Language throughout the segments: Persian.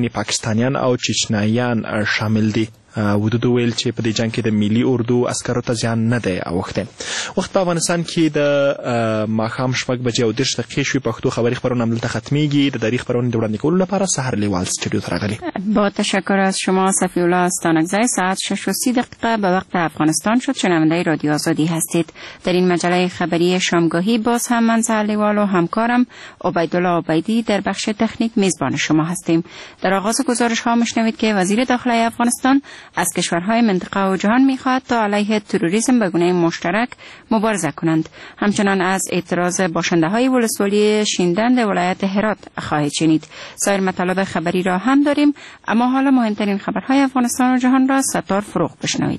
مهاجرین پاکستانیان او چچنیان شامل دي. ودود ویل چې په دې جنگ کې د ملي اردو عسکرو ته ځان نه دی اوخته. وخت په افغانستان کې د ماښام 6:30 شوي پښتو خبری خبرونه ملته ختميږي. د تاریخ خبرونه د وړاندې کولو لپاره سحر لیوال استودیو ته راغلي. با تشکر از شما صفی الله استانکزی. ساعت 6:30 به وقت افغانستان شد. شنونده رادیو آزادی هستید. در این مجله خبری شامگاهی باز هم من سحر لیوال و همکارم عبیدالله عبیدی در بخش تکنیک میزبان شما هستیم. در آغاز گزارش ها میشنوید که وزیر داخلی افغانستان از کشورهای منطقه و جهان می‌خواهد تا علیه تروریسم به گونه مشترک مبارزه کنند. همچنان از اعتراض باشنده‌های ولسوالی شیندند ولایت هرات خواهید شنید. سایر مطالب خبری را هم داریم، اما حالا مهمترین خبرهای افغانستان و جهان را ستار فروغ بشنوید.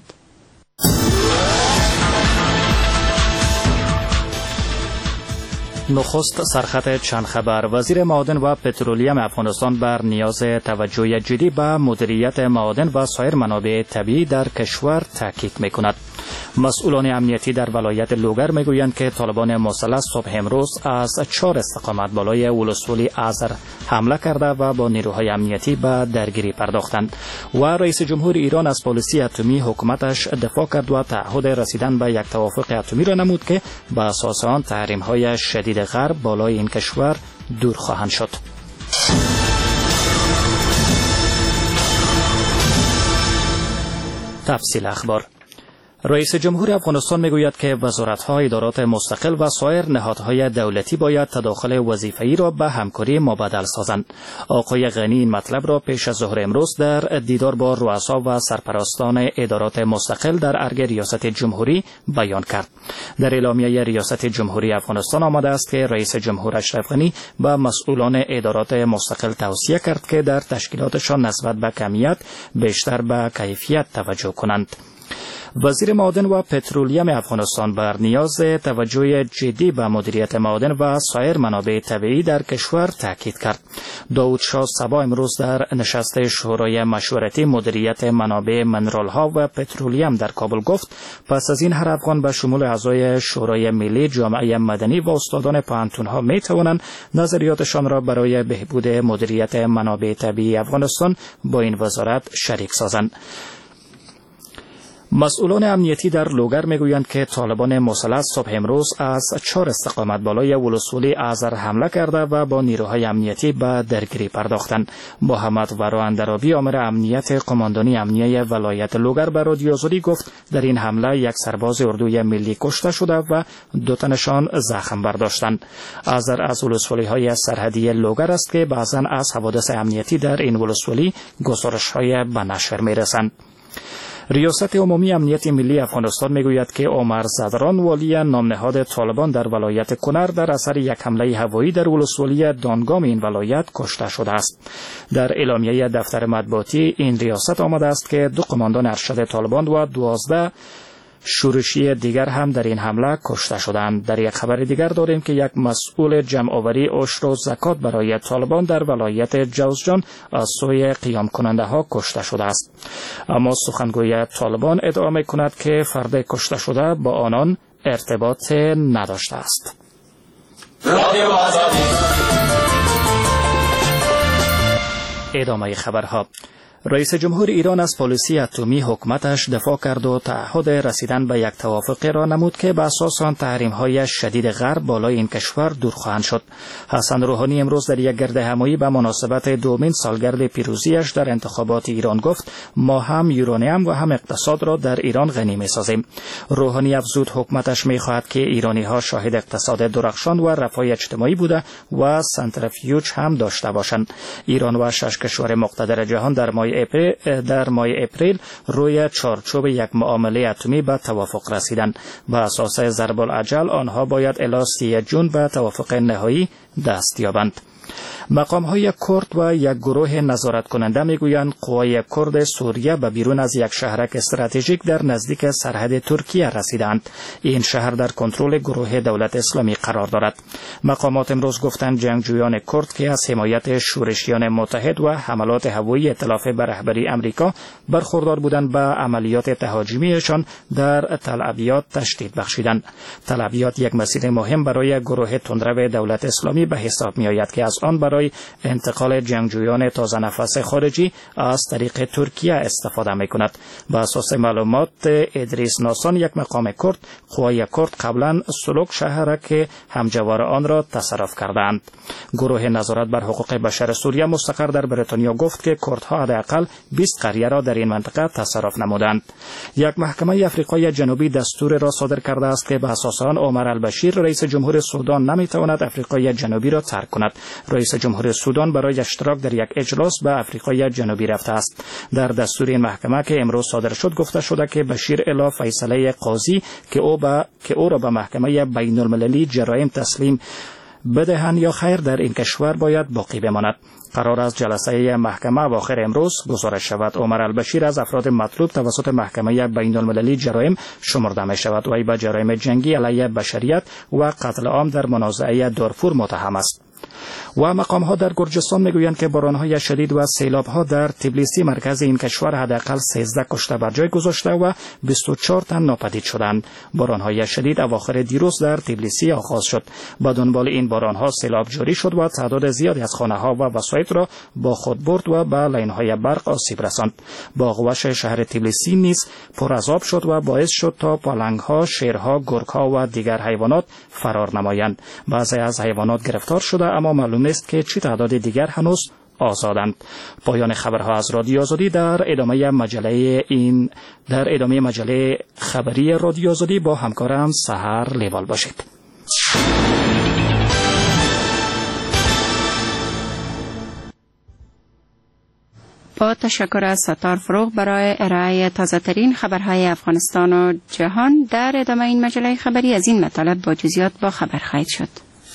نخست سرخط چند خبر. وزیر معادن و پترولیم افغانستان بر نیاز توجه جدی به مدیریت معادن و سایر منابع طبیعی در کشور تاکید می‌کند. مسئولان امنیتی در ولایت لوگر میگویند که طالبان مسلح صبح امروز از 4 استقامت بالای ولسوالی آذر حمله کرده و با نیروهای امنیتی به درگیری پرداختند. و رئیس جمهور ایران از پالیسی اتمی حکومتش دفاع کرد و تعهد رسیدن به یک توافق اتمی را نمود که به اساس آن تحریم‌های شدید غرب بالای این کشور دور خواهند شد. تفصیل اخبار. رئیس جمهور افغانستان میگوید که وزارت‌ها، ادارات مستقل و سایر نهادهای دولتی باید تداخل وظیفه‌ای را به همکاری مبادل سازند. آقای غنی این مطلب را پیش از ظهر امروز در دیدار با رؤسا و سرپرستان ادارات مستقل در ارگ ریاست جمهوری بیان کرد. در اعلامیه ریاست جمهوری افغانستان آمده است که رئیس جمهور اشرف غنی به مسئولان ادارات مستقل توصیه کرد که در تشکیلاتشان نسبت به کمیت بیشتر به کیفیت توجه کنند. وزیر معادن و پترولیم افغانستان بر نیاز توجه جدی به مدیریت معادن و سایر منابع طبیعی در کشور تاکید کرد. داود شاه صبا امروز در نشست شورای مشورتی مدیریت منابع منرال‌ها و پترولیم در کابل گفت پس از این هر افغان به شمول اعضای شورای ملی، جامعه مدنی و استادان پوهنتون‌ها می‌توانند نظریاتشان را برای بهبود مدیریت منابع طبیعی افغانستان با این وزارت شریک سازند. مسئولان امنیتی در لوگر میگویند که طالبان مسلح صبح امروز از 4 استقامت بالای ولسوالی آذر حمله کرده و با نیروهای امنیتی به درگیری پرداختند. محمد ورا اندرابی آمر امنیت قماندانی امنیه ولایت لوگر به رادیو آزادی گفت در این حمله یک سرباز اردوی ملی کشته شده و 2 تنشان زخم برداشتند. آذر از ولسوالی‌های سرحدی لوگر است که بعضاً از حوادث امنیتی در این ولسوالی گزارش‌های به نشر می‌رسند. ریاست عمومی امنیت ملی افغانستان میگوید که عمر زدران والی نامنهاد طالبان در ولایت کنر در اثر یک حمله هوایی در ولسوالی دانگام این ولایت کشته شده است. در اعلامیه دفتر مطبوعاتی این ریاست آمده است که 2 قماندان ارشد طالبان و 12 شورشی دیگر هم در این حمله کشته شدند. در یک خبر دیگر داریم که یک مسئول جمع‌آوری عشر و زکات برای طالبان در ولایت جوزجان از سوی قیام کننده ها کشته شده است. اما سخنگوی طالبان ادعا می‌کند که فرد کشته شده با آنان ارتباط نداشته است. ادامه خبرها. رئیس جمهور ایران از پالیسی اتمی حکومتش دفاع کرد و تعهد رسیدن به یک توافق را نمود که به اساس آن تحریم‌های شدید غرب بالای این کشور دور خواهند شد. حسن روحانی امروز در یک گرد همایی به مناسبت 2مین سالگرد پیروزیش در انتخابات ایران گفت ما هم یورانیم و هم اقتصاد را در ایران غنی می‌سازیم. روحانی افزود حکومتش می‌خواهد که ایرانی‌ها شاهد اقتصاد درخشان و رفاه اجتماعی بوده و سنتریفیوژ هم داشته باشند. ایران و 6 کشور مقتدر جهان در ماه اپریل روی چارچوب یک معامله اتمی به توافق رسیدند. به اساس ضرب الاجل آنها باید الی 30 جون به توافق نهایی دست یابند. مقام‌های کرد و یک گروه نظارت کننده میگویند قوای کرد سوریه به بیرون از یک شهرک استراتژیک در نزدیک سرحد ترکیه رسیدند. این شهر در کنترل گروه دولت اسلامی قرار دارد. مقامات امروز گفتند جنگجویان کرد که از حمایت شورشیان متحد و حملات هوایی ائتلاف به رهبری امریکا برخوردار بودند به عملیات تهاجمیشان در تل ابیاد تشدید بخشیدند. تل ابیاد یک مسیر مهم برای گروه تندرو دولت اسلامی منطقی به حساب می آید که از آن برای انتقال جنگجویان تازه نفس خارجی از طریق ترکیه استفاده می کند. به اساس معلومات ادریس ناسان، یک مقام کرد، قوای کرد قبلا سلوک شهر که همجوار آن را تصرف کردند. گروه نظارت بر حقوق بشر سوریه مستقر در بریتانیا گفت که کردها حداقل 20 قریه را در این منطقه تصرف نمودند. یک محکمه افریقای جنوبی دستور را صادر کرده است که به اساس آن عمر البشیر رئیس جمهور سودان نمیتواند افریقای جنوبی را ترک کند. رئیس جمهور سودان برای اشتراک در یک اجلاس به افریقای جنوبی رفته است. در دستور این محکمه که امروز صادر شد گفته شده که بشیر الی فیصله قاضی که او را به محکمه بین المللی جرایم تسلیم بدهند یا خیر در این کشور باید باقی بماند. قرار است جلسه محکمه اواخر امروز گزارش شود. عمر البشیر از افراد مطلوب توسط محکمه بین المللی جرایم شمرده می شود. وی به جرایم جنگی علیه بشریت و قتل عام در منازعه دارفور متهم است. و مقام ها در گرجستان میگویند که باران های شدید و سیلاب ها در تبلیسی مرکز این کشور حداقل 13 کشته بر جای گذاشته و 24 تن ناپدید شدند. باران های شدید اواخر دیروز در تبلیسی آغاز شد. با دنبال این باران ها سیلاب جاری شد و تعداد زیادی از خانه ها و وسایط را با خود برد و به لاین های برق آسیب رساند. باغوش شهر تبلیسی نیز پر از آب شد و باعث شد تا پلنگ ها، شیرها، گرگ ها و دیگر حیوانات فرار نمایند. بعضی از حیوانات گرفتار شده اما معلوم نیست که چه تعداد دیگر هنوز آزادند. پایان خبرها از رادیو آزادی. در ادامه مجله خبری رادیو آزادی با همکارم سحر لیوال باشید. با تشکر از ستار فروغ برای ارائه تازه ترین خبرهای افغانستان و جهان. در ادامه این مجله خبری از این مطالب با جزئیات با خبر خواهید شد.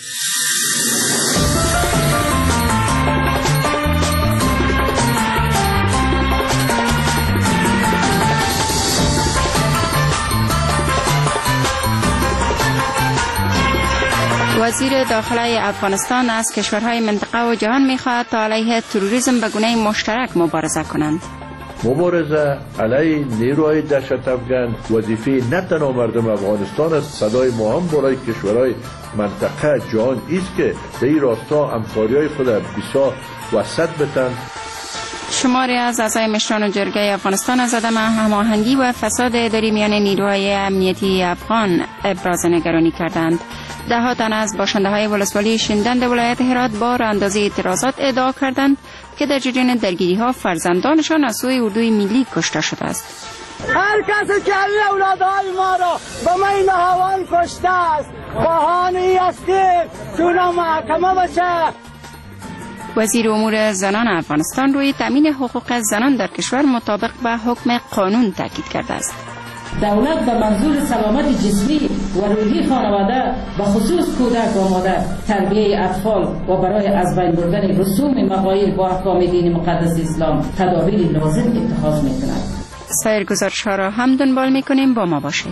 وزیر داخلی افغانستان از کشورهای منطقه و جهان می‌خواهد تا علیه تروریسم به گونه مشترک مبارزه کنند. مبارزه علیه نیروهای دهشت افغان وظیفه نه تنها مردم افغانستان است، صدای ما هم برای کشورهای منطقه جهان است که به این راستا همکاری‌های خود بیسا وسط بتن. شماری از اعضای مشران جرگه افغانستان از عدم هماهنگی و فساد اداری میان نیروهای امنیتی افغان ابراز نگرانی کردند. ده تن از باشنده‌های ولسوالی شیندند ولایت هرات با راه‌اندازی اعتراضات ادعا کردند که در جریان درگیری‌ها فرزندانشان از سوی اردوی ملی کشته شده است. هر کسی که اولادهای ما را به مین هوان کشته است خواهانی هستیم چون محکمه بشه. وزیر امور زنان افغانستان روی تامین حقوق زنان در کشور مطابق به حکم قانون تاکید کرده است. دولت به منظور سلامت جسمی و روحی خانواده و خصوص کودک و مادر، تربیه اطفال و برای از بین بردن رسوم مغایر با احکام دین مقدس اسلام تدابیر لازم اتخاذ می‌کند. سایر گزارش‌ها را هم دنبال می‌کنیم، با ما باشید.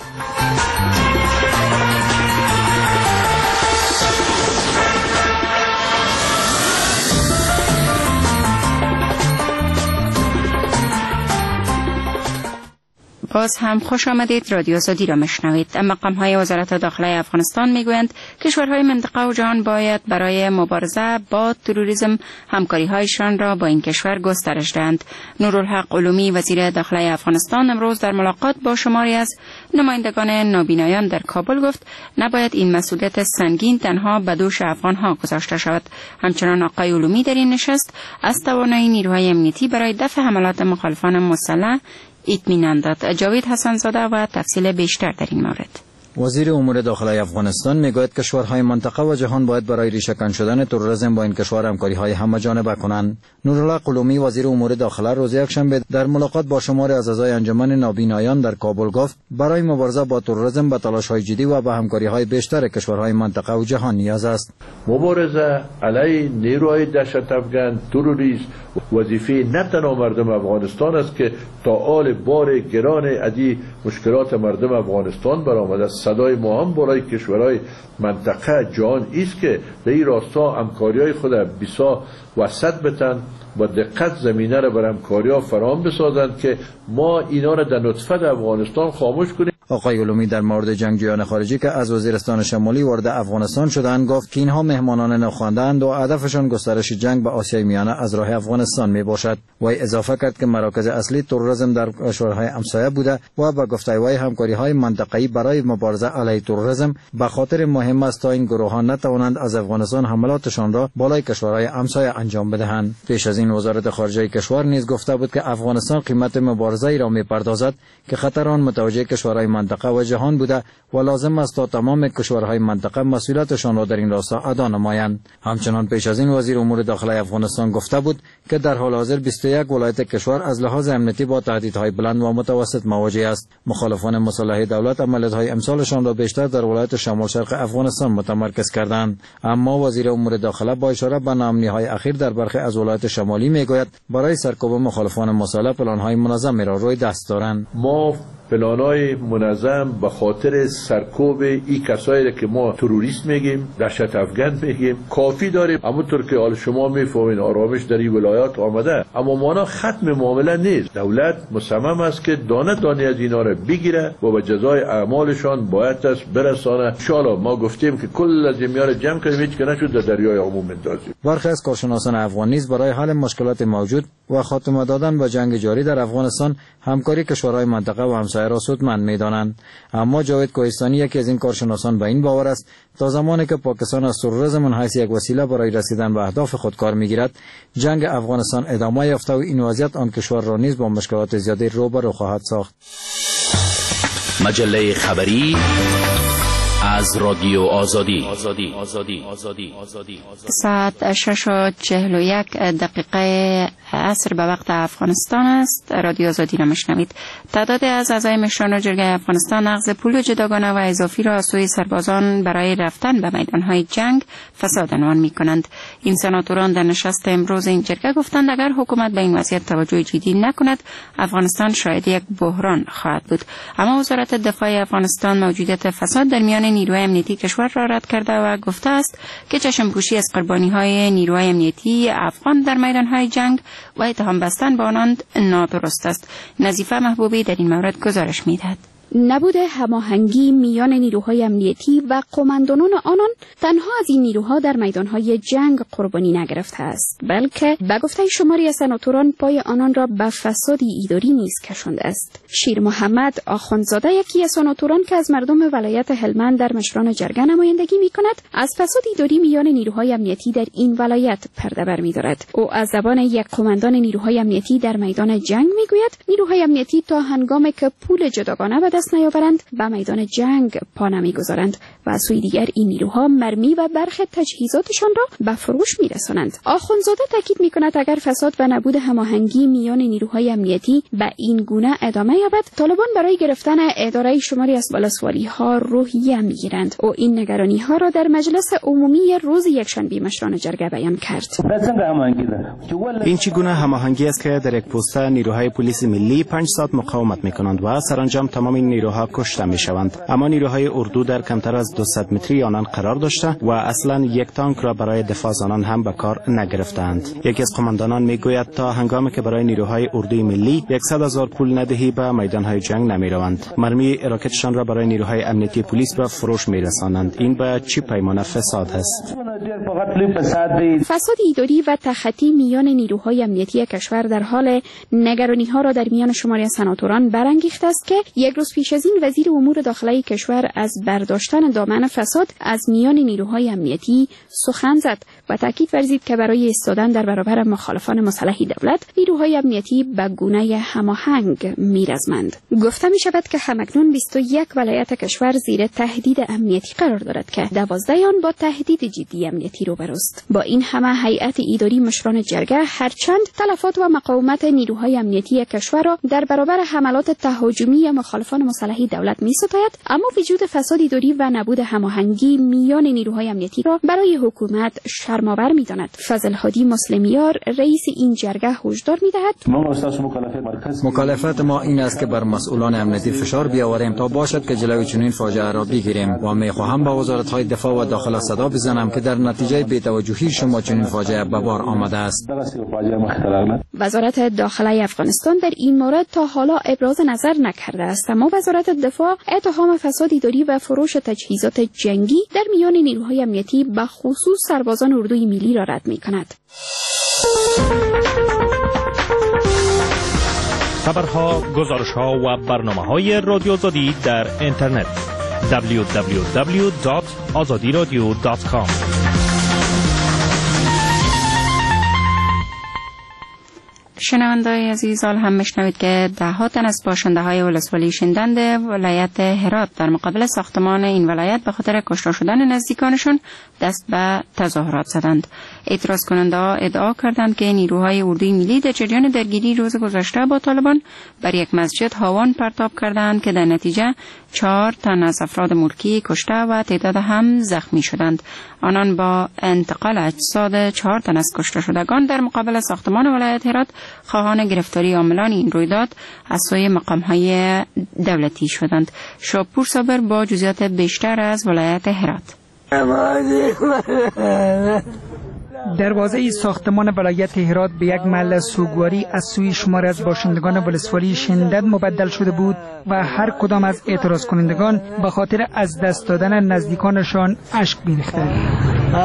باز هم خوش آمدید. رادیو آزادی را میشنوید. مقام‌های وزارت داخلی افغانستان میگویند کشورهای منطقه و جهان باید برای مبارزه با تروریسم همکاری‌هایشان را با این کشور گسترش دهند. نورالحق علومی وزیر داخلی افغانستان امروز در ملاقات با شماری از نمایندگان نابینایان در کابل گفت نباید این مسئولیت سنگین تنها به دوش افغان‌ها گذاشته شود. همچنان آقای علومی در این نشست از توانایی نیروهای امنیتی برای دفع حملات مخالفان مسلح اطمینان داد. جاوید حسن‌زاده و تفصیل بیشتر در این مورد. وزیر امور داخلی افغانستان میگوید کشورهای منطقه و جهان باید برای ریشه‌کن شدن تروریسم با این کشور همکاری‌های همه‌جانبه کنند. نورالحق علومی وزیر امور داخلی روز یکشنبه در ملاقات با شماری از اعضای انجمن نابینایان در کابل گفت برای مبارزه با تروریسم به تلاش‌های جدی و به همکاری‌های بیشتر کشورهای منطقه و جهان نیاز است. مبارزه علیه نیروهای دهشت افغان تروریسم وظیفه نه تنها مردم افغانستان است که تا آل بار گران ادی مشکلات مردم افغانستان برآمده است. صدای ما هم برای کشورهای منطقه جهان است که به این راستا همکاری‌های خود بیسا وسط بتن با دقت زمینه را بر همکاری‌ها فراهم بسازند که ما اینا را در نطفه افغانستان خاموش کنیم. آقای علومی در مورد جنگجویان خارجی که از وزیرستان شمالی وارد افغانستان شدند گفت که اینها مهمانان ناخوانده‌اند و هدفشان گسترش جنگ به آسیای میانه از راه افغانستان میباشد. وی اضافه کرد که مراکز اصلی تروریسم در کشورهای همسایه بوده و به گفته وی همکاری‌های منطقه‌ای برای مبارزه علیه تروریسم به خاطر مهم است تا این گروه‌ها نتوانند از افغانستان حملاتشان را بالای کشورهای همسایه انجام بدهند. پیش از این وزارت خارجه کشور نیز گفته بود که افغانستان قیمت مبارزه ای را می‌پردازد که خطر آن متوجه کشورهای منطقه و جهان بوده و لازم است تا تمام کشورهای منطقه مسئولیتشان را در این راستا ادا نمایند. همچنان پیش از این وزیر امور داخلی افغانستان گفته بود که در حال حاضر 21 ولایت کشور از لحاظ امنیتی با تهدیدهای بلند و متوسط مواجه است. مخالفان مسلح دولت عملیات‌های امسالشان را بیشتر در ولایت شمال شرق افغانستان متمرکز کردند، اما وزیر امور داخله با اشاره به ناامنی‌های اخیر در برخی از ولایت شمالی میگوید برای سرکوب مخالفان مسلح پلان‌های منظم را روی دست دارند. ما پلان‌های منظم به خاطر سرکوب این کسایی که ما تروریست میگیم، دهشت افغان میگیم کافی داریم. همونطور که حال شما میفهمین آرامش در این ولایات آمده، اما مانا ختم معامله نیست. دولت مصمم است که دانه دانه از اینا را بگیره و به جزای اعمالشان باید است برسانه. ان شاء الله ما گفتیم که کل از میان جمع کنیم، هیچ که نشد در دریای عموم اندازیم. برخی از کارشناسان افغان نیز برای حل مشکلات موجود و خاتمه دادن به جنگ جاری در افغانستان همکاری کشورهای منطقه و همسایه را سودمند می‌دانند. اما جاوید کوهستانی یکی از این کارشناسان به این باور است تا زمانی که پاکستان از تروریسم من حیث یک وسیله برای رسیدن به اهداف خود کار می‌گیرد، جنگ افغانستان ادامه یافته و این وضعیت آن کشور را نیز با مشکلات زیادی روبرو خواهد ساخت. مجله خبری از رادیو آزادی. ساعت 6:41 عصر به وقت افغانستان است. رادیو آزادی را میشنوید. تعدادی از اعضای مشران جرگه افغانستان نقض پول جداگانه و اضافی را از سوی سربازان برای رفتن به میدانهای جنگ فساد عنوان میکنند. این سناتوران در نشست امروز این جرگه گفتند اگر حکومت به این وضعیت توجه جدی نکند افغانستان شاید یک بحران خواهد بود. اما وزارت دفاع افغانستان موجودیت فساد در میان نیروهای امنیتی کشور را رد کرده و گفته است که چشم‌پوشی از قربانی‌های نیروهای امنیتی افغان در میدانهای جنگ و اتهام بستن به آنان نادرست است. نظیفه محبوبی در این مورد گزارش می‌دهد. نبود هماهنگی میان نیروهای امنیتی و قماندانان آنان تنها از این نیروها در میدانهای جنگ قربانی نگرفته است، بلکه به گفته شماری از سناتوران پای آنان را به فسادی اداری نیز کشانده است. شیر محمد آخوندزاده یکی از سناتوران که از مردم ولایت هلمند در مشران جرگه نمایندگی می‌کند، از فساد اداری میان نیروهای امنیتی در این ولایت پرده برمی‌دارد. او از زبان یک قماندان نیروهای امنیتی در میدان جنگ می‌گوید نیروهای امنیتی تا هنگامی که پول جداگانه به دست نیاورند به میدان جنگ پا نمیگذارند و از سوی دیگر این نیروها مرمی و برخی تجهیزاتشان را به فروش میرسانند. آخوندزاده تاکید میکند اگر فساد و نبود هماهنگی میان نیروهای امنیتی به این گونه ادامه یابد، طالبان برای گرفتن اداره شماری از ولسوالی ها روحیه میگیرند. او این نگرانی ها را در مجلس عمومی روز یکشنبه مشران جرگه بیان کرد. این چگونه هماهنگی است که در یک پوسته نیروهای پلیس ملی 5 ساعت مقاومت میکنند و سرانجام تمام نیروها کشته میشوند، اما نیروهای اردو در کمتر از 200 متری آنان قرار داشته و اصلا یک تانک را برای دفاع از آنان هم به کار نگرفتند. یکی از قماندانان میگوید تا هنگامی که برای نیروهای اردوی ملی 100,000 پول ندهی به میدانهای جنگ نمیروند. مرمی راکتشان را برای نیروهای امنیتی پلیس به فروش میرسانند. این به چه پیمانه فساد است؟ فساد اداری و تخطی میان نیروهای امنیتی کشور در حال نگرانی ها را در میان شماری سناتوران برانگیخته است که یک روز پیش از این وزیر امور داخلی کشور از برداشتن دامن فساد از میان نیروهای امنیتی سخن زد و تاکید ورزید که برای ایستادن در برابر مخالفان مسلح دولت نیروهای امنیتی به گونه هماهنگ میرزمند. گفته می شود که همکنون 21 ولایت کشور زیر تهدید امنیتی قرار دارد که 12 آن با تهدید جدی امنیتی روبروست. با این همه هیئت اداری مشران جرگه هرچند تلفات و مقاومت نیروهای امنیتی کشور را در برابر حملات تهاجمی مخالفان مسلح دولت می‌ستاید، اما وجود فساد اداری و نبود هماهنگی میان نیروهای امنیتی را برای حکومت فرمانبر می‌داند. فضل هادی مسلمیار رئیس این جرگه هشدار می‌دهد مکالفت ما این است که بر مسئولان امنیتی فشار بیاوریم تا باشد که جلوی چنین فاجعه را بگیریم و می‌خواهم با وزارت‌های دفاع و داخله صدا بزنم که در نتیجه بی‌توجهی شما چنین فاجعه به بار آمده است. وزارت داخله افغانستان در این مورد تا حالا ابراز نظر نکرده است، اما وزارت دفاع اتهام فساد اداری و فروش تجهیزات جنگی در میان نیروهای امنیتی به خصوص سربازان اردوی ملی را رد می‌کند. خبرها، گزارش‌ها و برنامه‌های رادیو آزادی در اینترنت www.azadiradio.com. شنونده‌های عزیز، حال هم میشنوید که ده‌ها تن از باشنده‌های ولسوالی شندند ولایت هرات در مقابل ساختمان این ولایت به خاطر کشته شدن نزدیکانشان دست به تظاهرات زدند. اعتراض کننده‌ها ادعا کردند که نیروهای اردوی ملی در جریان درگیری روز گذشته با طالبان بر یک مسجد هاون پرتاب کردند که در نتیجه 4 تن از افراد ملکی کشته و تعداد هم زخمی شدند. آنان با انتقال اجساد 4 تن از کشته شدگان در مقابل ساختمان ولایت هرات خواهان گرفتاری عاملان این رویداد از سوی مقام‌های دولتی شدند. شاپور صابر با جزئیات بیشتر از ولایت هرات. دروازه ساختمان ولایت هرات به یک محل سوگواری از سوی شمار از باشندگان ولسوالی شندد مبدل شده بود و هر کدام از اعتراض کنندگان به خاطر از دست دادن نزدیکانشان اشک می‌ریختند.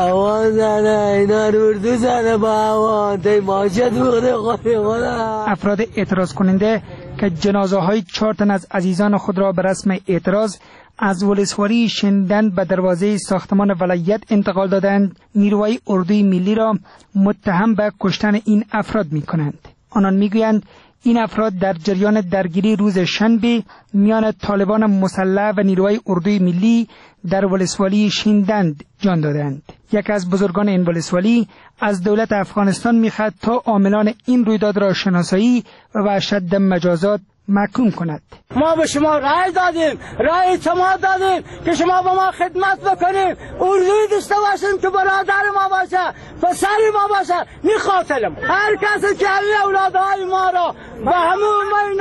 افراد اعتراض کننده که جنازه های 4 تن از عزیزان خود را به رسم اعتراض از ولسوالی شندن به دروازه ساختمان ولایت انتقال دادند، نیروهای اردوی ملی را متهم به کشتن این افراد می کنند. آنان می گویند این افراد در جریان درگیری روز شنبه میان طالبان مسلح و نیروهای اردوی ملی در ولسوالی شندند جان دادند. یک از بزرگان این ولسوالی از دولت افغانستان می‌خواهد تا عاملان این رویداد را شناسایی و به اشد مجازات محکوم کند. ما به شما رأی دادیم، رأی اعتماد دادیم که شما به ما خدمت بکنیم، اردوی داشته باشیم که برادر ما باشه، پسر ما باشه. میخواطرم هر کسی که اولادهای ما را به همون مین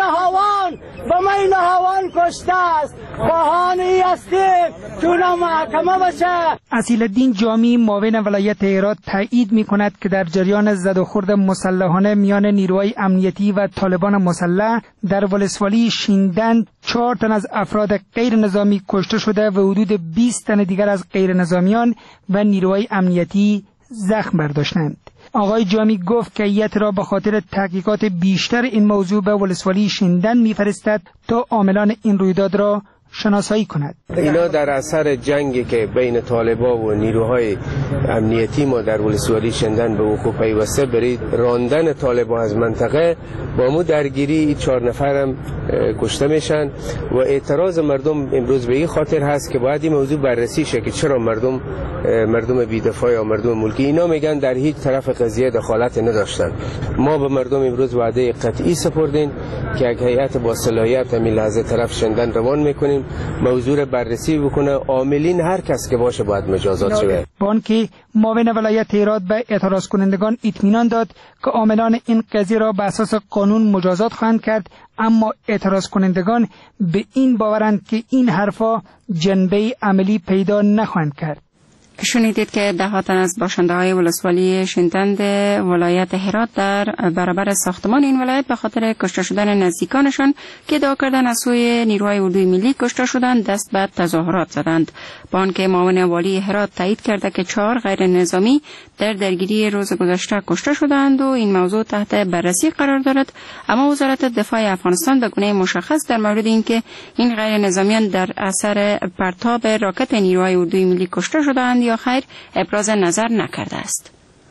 هاوان کشته است خواهانی هستیم که اونا محکمه باشه. اصیل‌الدین جامی معاون ولایت هرات تایید می‌کند که در جریان زد و خورد مسلحانه میان نیروهای امنیتی و طالبان مسلح در ولسوالی شندند 4 تن از افراد غیر نظامی کشته شده و حدود 20 تن دیگر از غیر نظامیان و نیروهای امنیتی زخم برداشتند. آقای جامی گفت که هیئت را به خاطر تحقیقات بیشتر این موضوع به ولسوالی شندن می‌فرستد تا عاملان این رویداد را شناسایی کند. اینا در اثر جنگی که بین طالبان و نیروهای امنیتی ما در ولسوالی شندن به وقوع پیوسته برای راندن طالبان از منطقه با مو درگیری 4 نفرم کشته میشن و اعتراض مردم امروز به این خاطر هست که باید این موضوع بررسی شه که چرا مردم بی‌دفاع یا مردم ملکی اینا میگن در هیچ طرف قضیه دخالت نداشتن. ما به مردم امروز وعده قطعی سپردیم که یک هیئت با صلاحیت همین لحظه طرف شندن روان میکنیم، موضوع بررسی بکنه، عاملین هر کس که باشه باید مجازات شه. بانک معاون ولایت هرات به اعتراض کنندگان اطمینان داد که عاملان این قضیه را به اساس قانون مجازات خواهند کرد، اما اعتراض کنندگان به این باورند که این حرفا جنبه عملی پیدا نخواهند کرد. شنیدید که 10 تن از باشنده‌های ولسوالی شندند ولایت هرات در برابر ساختمان این ولایت به خاطر کشته شدن نزدیکانشان که ادعا کردند از سوی نیروهای اردوی ملی کشته شدند دست به تظاهرات زدند. بانک معاون والی هرات تایید کرده که 4 غیر نظامی در درگیری روز گذشته کشته شدند و این موضوع تحت بررسی قرار دارد، اما وزارت دفاع افغانستان به گونه مشخص در مورد اینکه این غیر نظامیان در اثر پرتاب راکت نیروهای اردوی ملی کشته شدند یا خیر ابراز نظر نکرده است.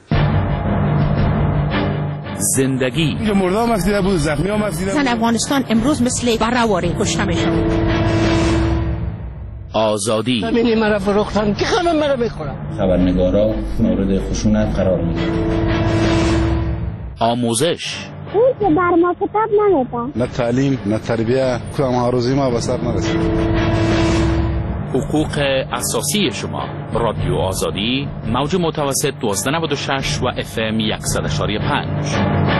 زندگی مردم هم دیده بود، زخمی هم دیده بود. افغانستان امروز مثل برهواری کشته میشن. آزادی همینی مرا فروختن که خانم مرا بخورم. خبرنگارا مورد خشونت قرار میگیرن. آموزش اون که بر ما کتاب نمیدن. نه تعلیم نه تربیه، کدام هر روزی ما به سر نرسید. حقوق اساسی شما. رادیو آزادی، موج متوسط 1296 و FM 100.5.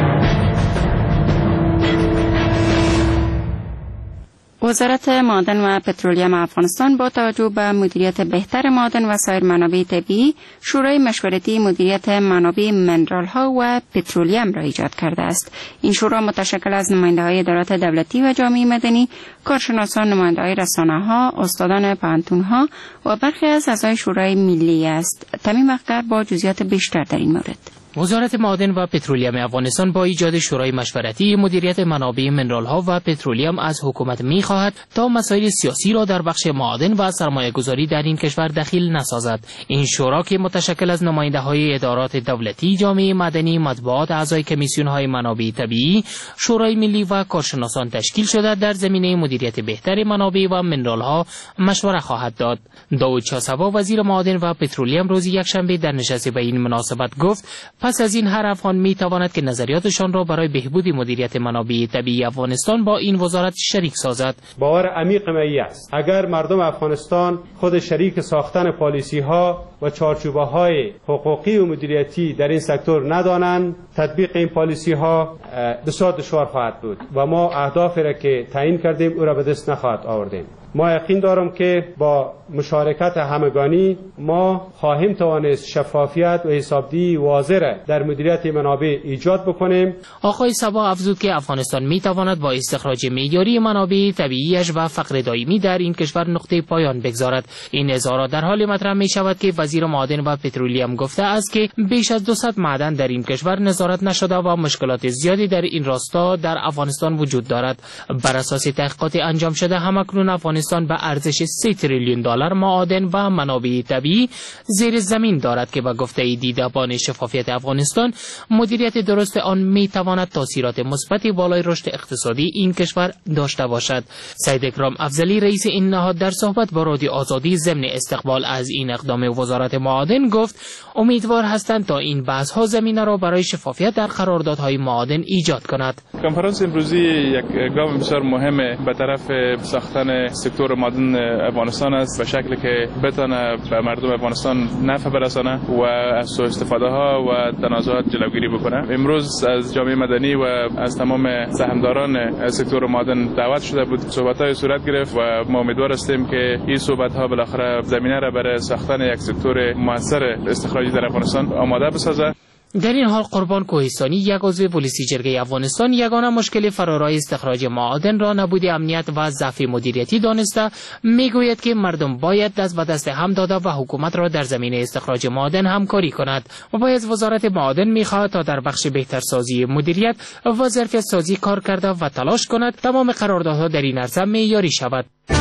وزارت معدن و پترولیم افغانستان با توجه به مدیریت بهتر معدن و سایر منابع طبیعی، شورای مشورتی مدیریت منابع منرال ها و پترولیم را ایجاد کرده است. این شورا متشکل از نماینده‌های ادارات دولتی و جامعه مدنی، کارشناسان، نماینده‌های رسانه‌ها، استادان پوهنتون‌ها و برخی از اعضای شورای ملی است. تمیم اخگر با جزئیات بیشتر در این مورد. وزارت معدن و پترولیم افغانستان با ایجاد شورای مشورتی مدیریت منابع منرال‌ها و پترولیم از حکومت می‌خواهد تا مسائل سیاسی را در بخش معدن و سرمایه‌گذاری در این کشور دخیل نسازد. این شورا که متشکل از نماینده‌های ادارات دولتی، جامعه مدنی، مطبوعات، اعضای کمیسیون‌های منابع طبیعی، شورای ملی و کارشناسان تشکیل شده در زمینه مدیریت بهتر منابع و منرال‌ها مشوره خواهد داد. داود چاسبا وزیر معدن و پترولیم روز یکشنبه در نشست به این مناسبت گفت پس از این هر افغان می تواند که نظریاتشان را برای بهبود مدیریت منابع طبیعی افغانستان با این وزارت شریک سازد. باور عمیق من است اگر مردم افغانستان خود شریک ساختن پالیسی ها و چارچوبه های حقوقی و مدیریتی در این سکتور ندانند، تطبیق این پالیسی ها بسیار دشوار خواهد بود و ما اهدافی را که تعیین کردیم او را به دست نخواهد آوردیم. ما یقین دارم که با مشارکت همگانی ما خواهیم توانست شفافیت و حسابدهی واضح در مدیریت منابع ایجاد بکنیم. آقای صبا افزود که افغانستان می تواند با استخراج معیاری منابع طبیعیش و فقر دائمی در این کشور نقطه پایان بگذارد. این اظهارات در حال مطرح می شود که وزیر معدن و پترولیم گفته است که بیش از 200 معدن در این کشور نظارت نشده و مشکلات زیادی در این راستا در افغانستان وجود دارد. بر اساس تحقیقات انجام شده همکنون افغانستان به ارزش 3 تریلیون دلار معادن و منابع طبیعی زیر زمین دارد که به گفته دیدبان شفافیت افغانستان مدیریت درست آن می تواند تاثیرات مثبتی بالای رشد اقتصادی این کشور داشته باشد. سید اکرام افضلی رئیس این نهاد در صحبت با رادیو آزادی ضمن استقبال از این اقدام وزارت معادن گفت امیدوار هستند تا این بحث ها زمینه را برای شفافیت در قراردادهای معادن ایجاد کند. کنفرانس امروزی یک گام بسیار مهم به طرف ساختن سکتور معدن افغانستان است، به شکلی که بتونه به مردم افغانستان نفع برسانه و از سوء استفاده ها و تنازعات جلوگیری بکنه. امروز از جامعه مدنی و از تمام سهامداران سکتور معدن دعوت شده بود، صحبت‌های صورت گرفت و ما امیدوار هستیم که این صحبت‌ها بالاخره زمینه را برای ساختن یک سکتور موثر استخراجی در افغانستان آماده بسازه. در این حال قربان کوهستانی یک عضو پلیس جرگه افغانستان یگانه مشکل فرارای استخراج معادن را نبود امنیت و ضعف مدیریتی دانسته میگوید که مردم باید دست به دست هم داده و حکومت را در زمینه استخراج معادن همکاری کند و باید وزارت معادن میخواهد تا در بخش بهترسازی مدیریت و ظرفیت سازی کار کرده و تلاش کند تمام قراردادها در این عرصه معیاری شود.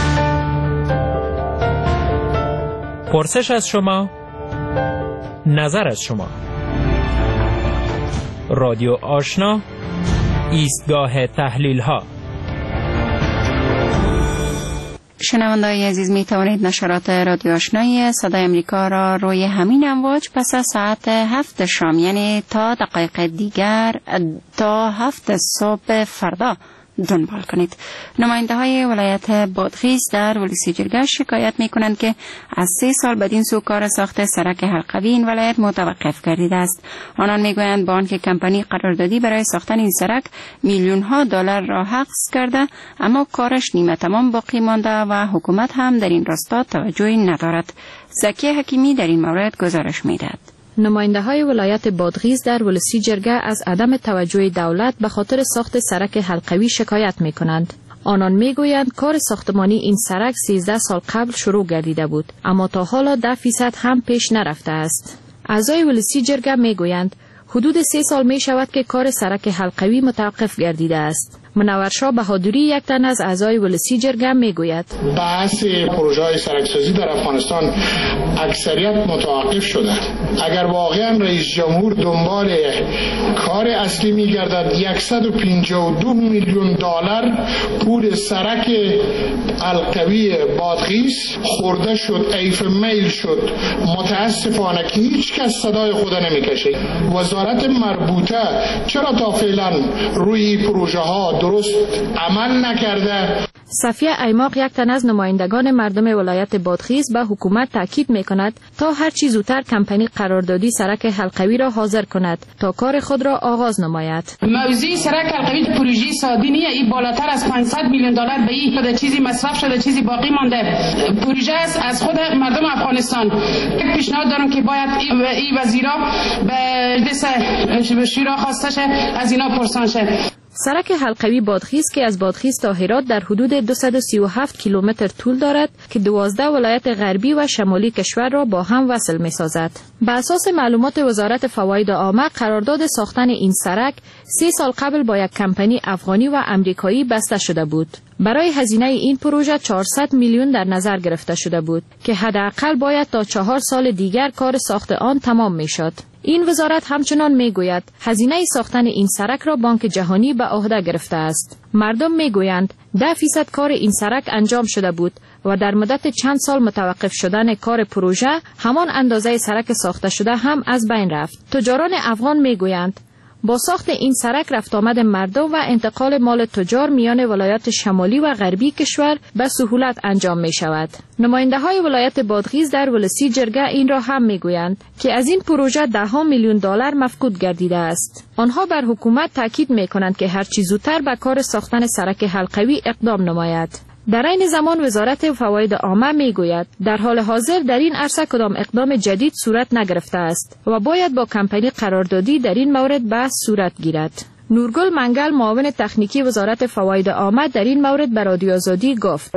پرسش از شما، نظر از شما. رادیو آشنا، ایستگاه تحلیل ها. شنونده‌های عزیز، می توانید نشرات رادیو آشنای صدای امریکا را روی همین امواج پس از ساعت 7 شام، یعنی تا دقایق دیگر تا 7 صبح فردا دنبال کنید. نماینده های ولایت بادغیس در ولسی جرگه شکایت می کنند که از 3 سال بدین سو کار ساخت سرک حلقوی این ولایت متوقف گردیده است. آنان می گویند با آنکه کمپانی قراردادی برای ساختن این سرک میلیون ها دلار را حجز کرده، اما کارش نیمه تمام باقی مانده و حکومت هم در این راستا توجهی ندارد. زکی حکیمی در این مورد گزارش می دهد. نماینده های ولایت بادغیس در ولسی جرگه از عدم توجه دولت به خاطر ساخت سرک حلقوی شکایت می کنند. آنان می گویند کار ساختمانی این سرک 13 سال قبل شروع گردیده بود، اما تا حالا 10% هم پیش نرفته است. اعضای ولسی جرگه می گویند حدود 3 سال می شود که کار سرک حلقوی متوقف گردیده است. منورشاه بهادری یک تن از اعضای ولسی جرگه میگوید بحث پروژه سرکسازی در افغانستان اکثریت متوقف شده. اگر واقعا رئیس جمهور دنبال کار اصلی میگردد 152 میلیون دلار پول سرک حلقوی بادغیس خورده شد، ایف میل شد. متاسفانه که هیچ کس صدای خود نمیکشه. وزارت مربوطه چرا تا فعلا روی پروژه ها درست عمل نکرده؟ صفیه ایماق یک تن از نمایندگان مردم ولایت بادغیس به حکومت تاکید می‌کند تا هر چه زودتر کمپانی قراردادی سرک حلقوی را حاضر کند تا کار خود را آغاز نماید. موضوع سرک حلقوی پروژه سادی نیه، این بالاتر از 500 میلیون دلار به این شده، چیزی مصرف شده، چیزی باقی مانده. پروژه است از خود مردم افغانستان. یک پیشنهاد دارم که باید این وزیرا به مجلس شورا خواسته شه، از اینا پرسان شه. سرک حلقوی بادغیس که از بادغیس تا هرات در حدود 237 کیلومتر طول دارد که 12 ولایت غربی و شمالی کشور را با هم وصل می سازد. بر اساس معلومات وزارت فواید عامه قرارداد ساختن این سرک 3 سال قبل با یک کمپانی افغانی و امریکایی بسته شده بود. برای هزینه این پروژه 400 میلیون در نظر گرفته شده بود که حداقل باید تا 4 سال دیگر کار ساخت آن تمام می شد. این وزارت همچنان می گوید هزینه ساختن این سرک را بانک جهانی به عهده گرفته است. مردم می گویند 10% کار این سرک انجام شده بود و در مدت چند سال متوقف شدن کار پروژه همان اندازه سرک ساخته شده هم از بین رفت. تجاران افغان می گویند با ساخت این سرک رفت آمد مردم و انتقال مال تجار میان ولایات شمالی و غربی کشور به سهولت انجام می شود. نماینده های ولایت بادغیس در ولسی جرگه این را هم می گویند که از این پروژه 10 میلیون دلار مفقود گردیده است. آنها بر حکومت تاکید می کنند که هر چه زودتر به کار ساختن سرک حلقوی اقدام نماید. در این زمان وزارت فواید عامه می گوید در حال حاضر در این عرصه کدام اقدام جدید صورت نگرفته است و باید با کمپانی قراردادی در این مورد بحث صورت گیرد. نورگل منگل معاون تکنیکی وزارت فواید عامه در این مورد به رادیو آزادی گفت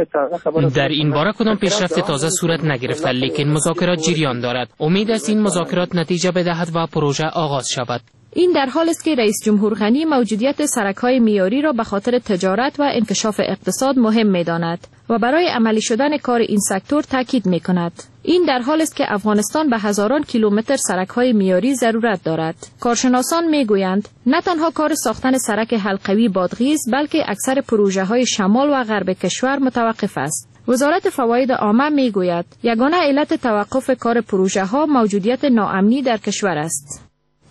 در این باره کدام پیشرفت تازه صورت نگرفته، لیکن مذاکرات جریان دارد. امید است این مذاکرات نتیجه بدهد و پروژه آغاز شود. این در حالی است که رئیس جمهور غنی موجودیت سرک‌های میاری را به خاطر تجارت و انکشاف اقتصاد مهم می‌داند و برای عملی شدن کار این سکتور تاکید می‌کند. این در حالی است که افغانستان به هزاران کیلومتر سرک‌های میاری ضرورت دارد. کارشناسان می‌گویند نه تنها کار ساختن سرک حلقوی بادغیس بلکه اکثر پروژه‌های شمال و غرب کشور متوقف است. وزارت فواید عامه می‌گوید یگانه علت توقف کار پروژه‌ها موجودیت ناامنی در کشور است.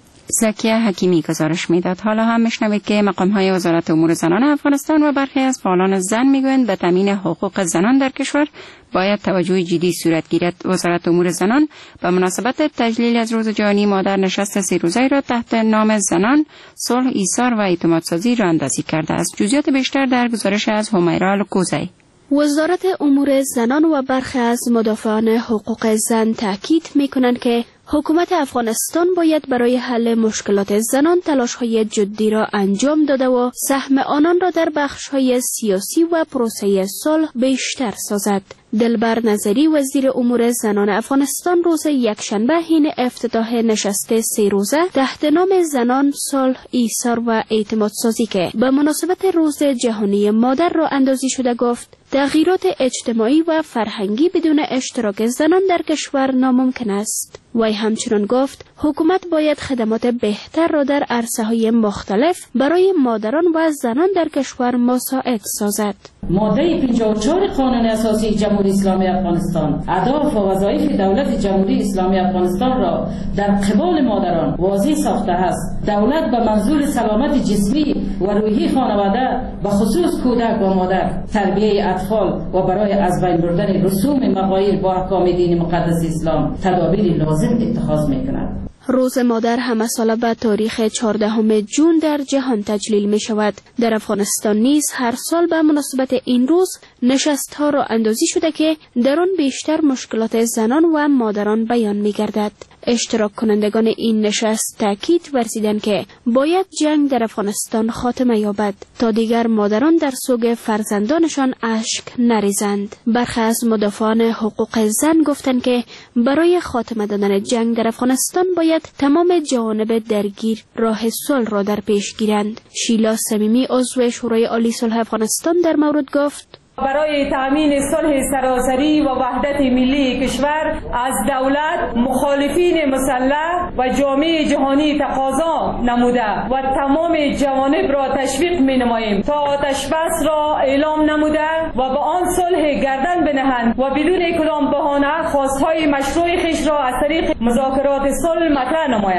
زکیه حکیمی گزارش میداد. حالا هم میشنوید که مقام‌های وزارت امور زنان افغانستان و برخی از فعالان زن میگویند به تامین حقوق زنان در کشور باید توجه جدی صورت گیرد. وزارت امور زنان به مناسبت تجلیل از روز جهانی مادر نشست 3 روزه را تحت نام زنان، صلح، ایثار و اعتمادسازی راه اندازی کرده است. جزئیات بیشتر در گزارش از همیرا الکوزی. وزارت امور زنان و برخی از مدافعان حقوق زن تاکید می‌کنند که حکومت افغانستان باید برای حل مشکلات زنان تلاش‌های جدی را انجام داده و سهم آنان را در بخش‌های سیاسی و پروسه صلح بیشتر سازد. دلبر نظری وزیر امور زنان افغانستان روز یکشنبه حین افتتاح نشست 3 روزه تحت نام زنان، صلح، ایثار و اعتمادسازی که به مناسبت روز جهانی مادر را اندازی شده گفت تغییرات اجتماعی و فرهنگی بدون اشتراک زنان در کشور ناممکن است. وی همچنین گفت حکومت باید خدمات بهتر را در عرصه‌های مختلف برای مادران و زنان در کشور مساعد سازد. ماده 54 قانون اساسی جمهوری اسلامی افغانستان اهداف و وظایف دولت جمهوری اسلامی افغانستان را در قبال مادران واضح ساخته است. دولت به منظور سلامت جسمی و روحی خانواده به خصوص کودک و مادر، تربیه اطفال و برای از بین بردن رسوم مغایر با احکام دین مقدس اسلام تدابیر لازم اتخاذ می‌کند. روز مادر همه ساله به تاریخ 14 جون در جهان تجلیل می شود. در افغانستان نیز هر سال به مناسبت این روز نشست ها را اندازی شده که در آن بیشتر مشکلات زنان و مادران بیان می گردد. اشتراک کنندگان این نشست تاکید ورزیدند که باید جنگ در افغانستان خاتمه یابد تا دیگر مادران در سوگ فرزندانشان اشک نریزند. برخی از مدافعان حقوق زن گفتند که برای خاتمه دادن جنگ در افغانستان باید تمام جوانب درگیر راه صلح را در پیش گیرند. شیلا صمیمی عضو شورای عالی صلح افغانستان در مورد گفت برای تامین صلح سراسری و وحدت ملی کشور از دولت، مخالفین مسلح و جامعه جهانی تقاضا نموده و تمام جوانب را تشویق می نماییم تا آتش بس را اعلام نموده و با آن صلح گردن بنهند و بدون کدام بهانه خواستهای مشروع خیش را از طریق مذاکرات صلح مطرح نمایند.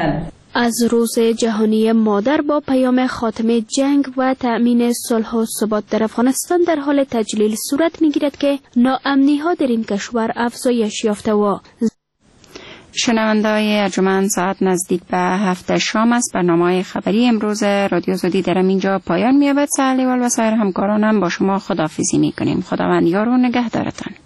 از روز جهانی مادر با پیام خاتمه جنگ و تأمین صلح و ثبات در افغانستان در حال تجلیل صورت می‌گیرد که ناامنی‌ها در این کشور افزایش یافته و شنونده‌های ارجمند، ساعت نزدیک به 7 شام است. برنامه خبری امروز رادیو آزادی در اینجا پایان می‌یابد. سعلیوال و سایر همکارانم با شما خداحافظی می‌کنیم. خداوند یار و نگهدارتان.